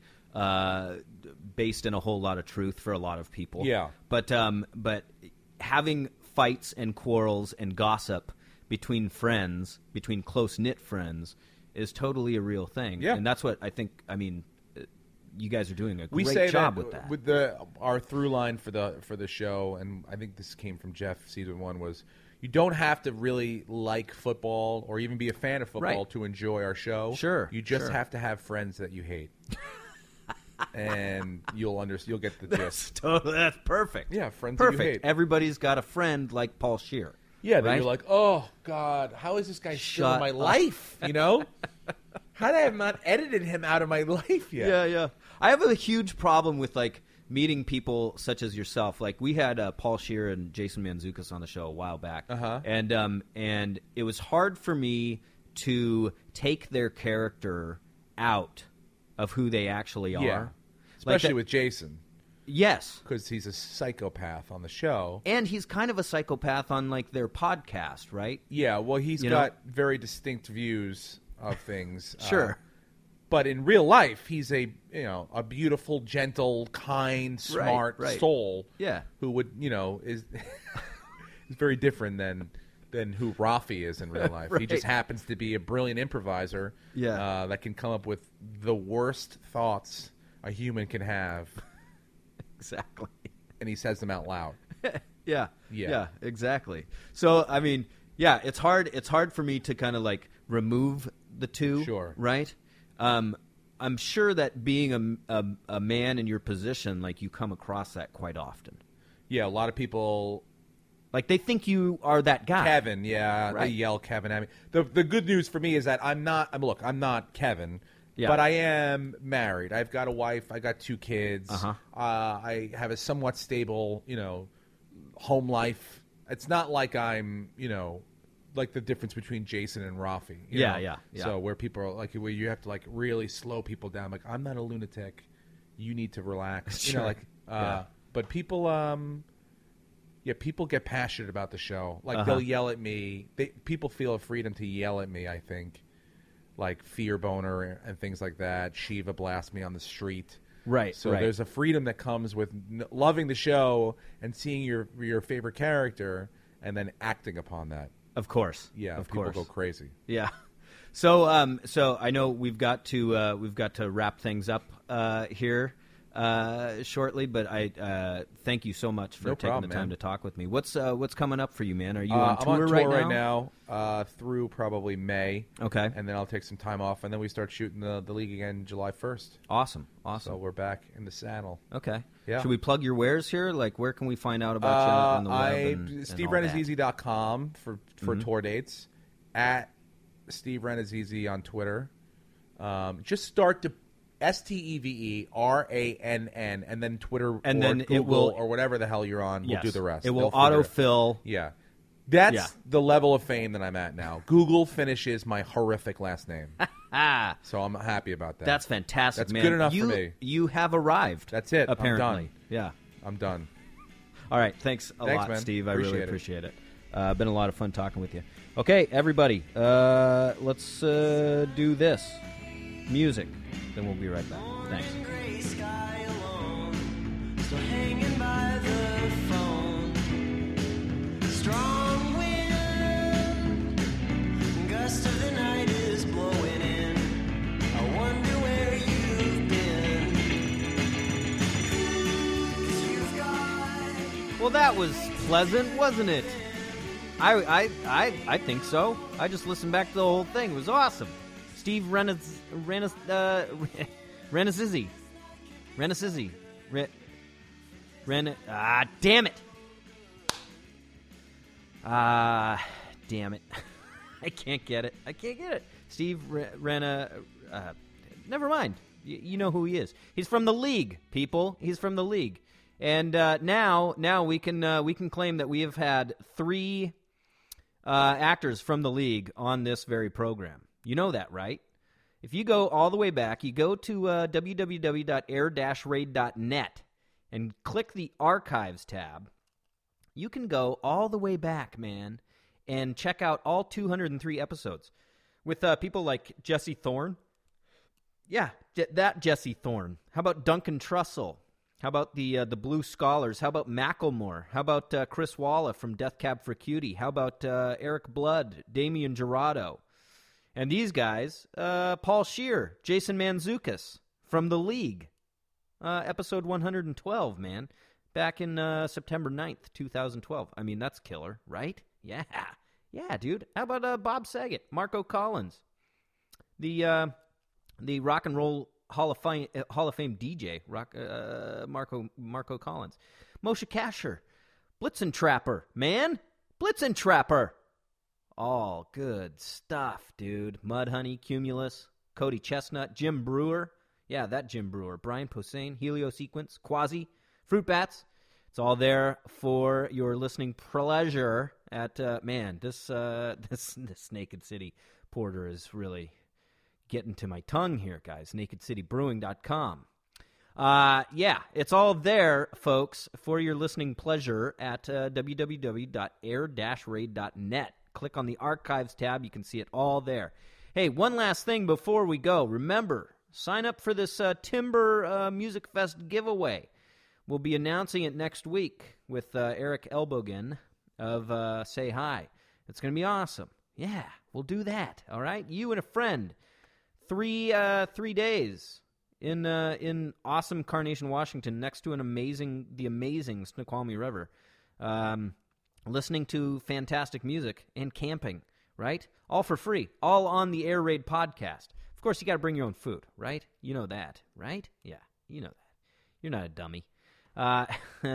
based in a whole lot of truth for a lot of people. Yeah. But having fights and quarrels and gossip between friends, between close-knit friends, is totally a real thing. Yeah. And that's what I think. I mean, you guys are doing a We great say job that with that. With our through line for the show, and I think this came from Jeff season 1, was you don't have to really like football or even be a fan of football Right. to enjoy our show. Sure, You just sure. have to have friends that you hate. And you'll get the gist. That's perfect. Yeah, friends that you Perfect. hate. Everybody's got a friend like Paul Scheer. Yeah, then right? you're like, oh God, how is this guy still in Shut my up. life? How did I have not edited him out of my life yet? Yeah. I have a huge problem with like meeting people such as yourself. Like we had Paul Scheer and Jason Mantzoukas on the show a while back, and it was hard for me to take their character out of who they actually are. Yeah. Especially with Jason. Yes. Because he's a psychopath on the show. And he's kind of a psychopath on like their podcast, right? Yeah, well, he's got very distinct views of things. Sure. But in real life, he's a beautiful, gentle, kind, smart soul. Yeah. Who would is is very different than who Rafi is in real life. Right. He just happens to be a brilliant improviser. Yeah. That can come up with the worst thoughts a human can have. Exactly. And he says them out loud. Yeah, exactly. So, I mean, yeah, it's hard for me to kind of like remove the two. Sure. Right? I'm sure that being a man in your position, like you come across that quite often. Yeah, a lot of people, like they think you are that guy. Kevin, yeah, Right. they yell Kevin at me. The good news for me is that I'm not Kevin. Yeah. But I am married. I've got a wife. I got 2 kids. Uh-huh. I have a somewhat stable, home life. It's not like I'm, like the difference between Jason and Rafi. you know? Yeah. So where people are like, where you have to like really slow people down. Like, I'm not a lunatic. You need to relax. Sure. Yeah. But people, people get passionate about the show. Like they'll yell at me. People feel a freedom to yell at me, I think. Like Fear Boner and things like that. Shiva blast me on the street. Right. So there's a freedom that comes with loving the show and seeing your favorite character and then acting upon that. Of course. Yeah, of people course. go crazy. Yeah. So I know we've got to wrap things up here. shortly, but I thank you so much for No taking problem, the time man. to talk with me. What's coming up for you, man? Are you on I'm tour on right tour now? through probably May. Okay. And then I'll take some time off, and then we start shooting the league again July 1st. Awesome. So we're back in the saddle. Okay. Yeah. Should we plug your wares here? Like, where can we find out about you on the web? And all that? SteveRenazizi.com for tour dates. At Steve Renazizi on Twitter. Just start to SteveRann, and then Twitter And or then Google it will- or whatever the hell you're on. Yes. We'll do the rest. It will They'll figure autofill. Yeah. That's Yeah. the level of fame that I'm at now. Google finishes my horrific last name. So I'm happy about that. That's fantastic, That's man. good enough for me. You have arrived. That's it. I'm Apparently. done. Yeah. I'm done. All right. Thanks a lot, man. Steve. I Appreciate really it. appreciate it. Been a lot of fun talking with you. Okay, everybody. Let's do this. Music. Then we'll be right back. Thanks. Gray sky alone, still hanging by the phone. Strong wind, gust of the night is blowing in. I wonder where you've been. 'Cause you've got Well, that was pleasant, wasn't it? I think so. I just listened back to the whole thing. It was awesome. Steve Renazizi. Damn it. Damn it. I can't get it. Steve never mind. You know who he is. He's from the league, people. He's from the league. And now we can claim that we have had 3 actors from the league on this very program. You know that, right? If you go all the way back, you go to www.air-raid.net and click the Archives tab. You can go all the way back, man, and check out all 203 episodes with people like Jesse Thorne. Yeah, that Jesse Thorne. How about Duncan Trussell? How about the Blue Scholars? How about Macklemore? How about Chris Walla from Death Cab for Cutie? How about Eric Blood, Damian Gerardo? And these guys, Paul Scheer, Jason Mantzoukas from The League. Episode 112, man. Back in September 9th, 2012. I mean, that's killer, right? Yeah. Yeah, dude. How about Bob Saget, Marco Collins? The Rock and Roll Hall of Fame DJ, Marco Collins. Moshe Kasher. Blitzen Trapper, man. Blitzen Trapper. All good stuff, dude. Mudhoney, Cumulus, Cody Chestnut, Jim Brewer. Yeah, that Jim Brewer. Brian Posehn, Heliosequence, Quasi, Fruit Bats. It's all there for your listening pleasure. At man, this Naked City Porter is really getting to my tongue here, guys. NakedCityBrewing.com. Yeah, it's all there, folks, for your listening pleasure at www.air-raid.net. Click on the Archives tab. You can see it all there. Hey, one last thing before we go. Remember, sign up for this Timber Music Fest giveaway. We'll be announcing it next week with Eric Elbogen of Say Hi. It's going to be awesome. Yeah, we'll do that, all right? You and a friend. 3 days in awesome Carnation, Washington, next to the amazing Snoqualmie River. Listening to fantastic music and camping, right? All for free. All on the Air Raid podcast. Of course, you got to bring your own food, right? You know that, right? Yeah, you know that. You're not a dummy. Oh,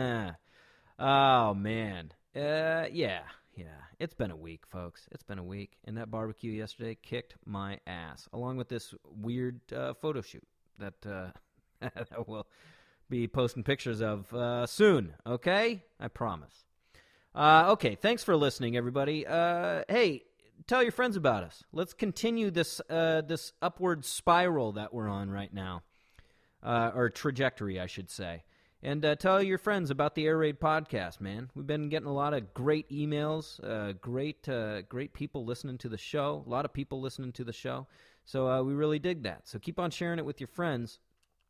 man. Yeah. It's been a week, folks. It's been a week. And that barbecue yesterday kicked my ass, along with this weird photo shoot that we'll be posting pictures of soon, okay? I promise. Okay, thanks for listening, everybody. Hey, tell your friends about us. Let's continue this upward spiral that we're on right now, or trajectory, I should say. And tell your friends about the Air Raid podcast, man. We've been getting a lot of great emails, great people listening to the show, a lot of people listening to the show. So we really dig that. So keep on sharing it with your friends.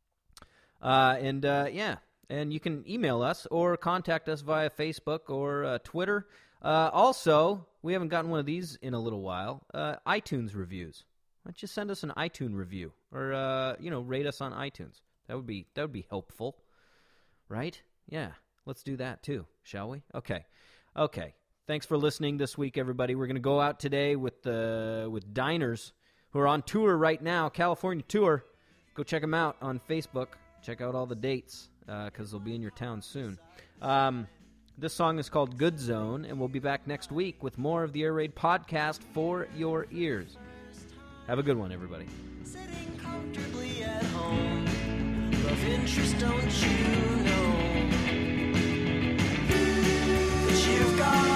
And you can email us or contact us via Facebook or Twitter. Also, we haven't gotten one of these in a little while. iTunes reviews. Why don't you send us an iTunes review or, rate us on iTunes. That would be helpful, right? Yeah, let's do that too, shall we? Okay. Thanks for listening this week, everybody. We're going to go out today with Diners, who are on tour right now, California tour. Go check them out on Facebook. Check out all the dates because they'll be in your town soon. This song is called Good Zone, and we'll be back next week with more of the Air Raid podcast for your ears. Have a good one, everybody. Sitting comfortably at home. Love interest, don't you know that you've got